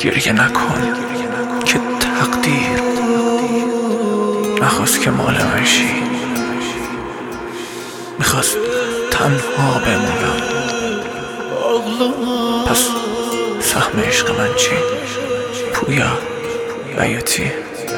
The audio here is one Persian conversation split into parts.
گریه نکن که تقدیر نخواست که مال من شی، میخواست تنها بمونم. پس سهم عشق من چی؟ پویا بیاتی.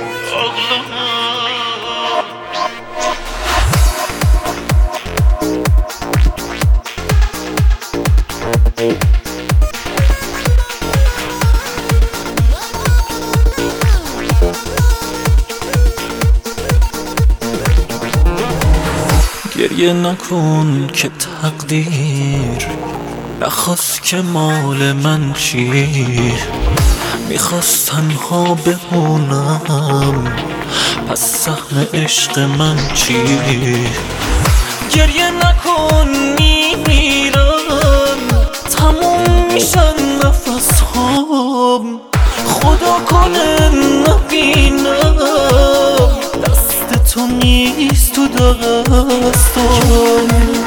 گریه نکن که تقدیر نخواست که مال من چی، میخواست تنها بمونم. پس سهم عشق من چی؟ گریه نکن میمیرم، تموم میشن نفس هام. خدا کنه نبینم دست تو نیست تو دستم.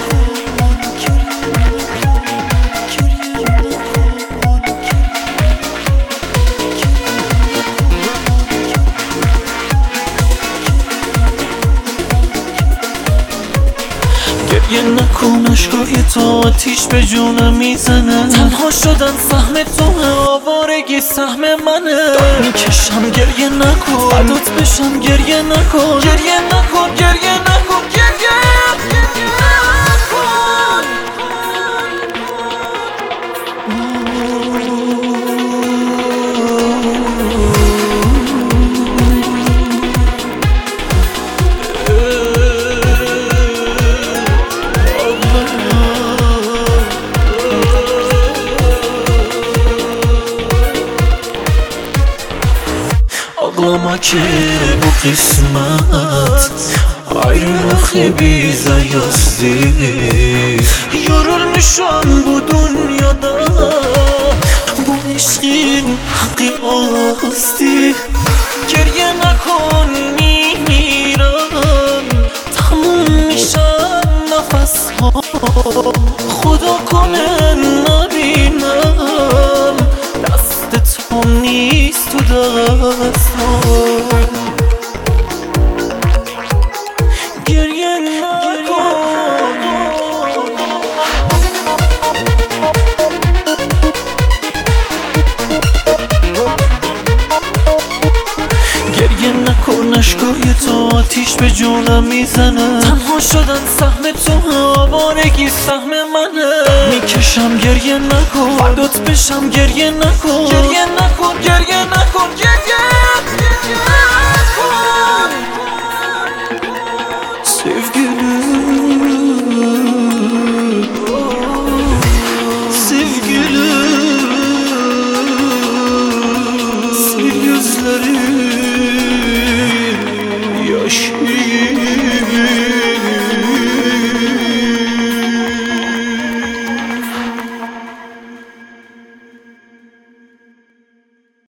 گریه نکن اشکای تو آتیش به جونم میزنه. تنها شدن سهم تو آوارگی سهم منه. داد میکشم گریه نکن، فدات بشم گریه نکن. گریه نکن گریه نکن گریه نکن. Ağlama ki bu kısmet ayrılık bize yazdı. Yorulmuşum bu dünyada, bu aşkın hakkı azdı. Geriye nakon میمیرم، تموم میشن نفس ها. خدا کنه نبینم دست تو نیست تو دستم. گریه نکن گریه نکن اشکای تو آتیش به جونم میزنه. تنها شدن سهم تو آوارگی سهم منه. میکشم گریه نکن، فدات بشم گریه نکن. گریه نکن گریه نکن گریه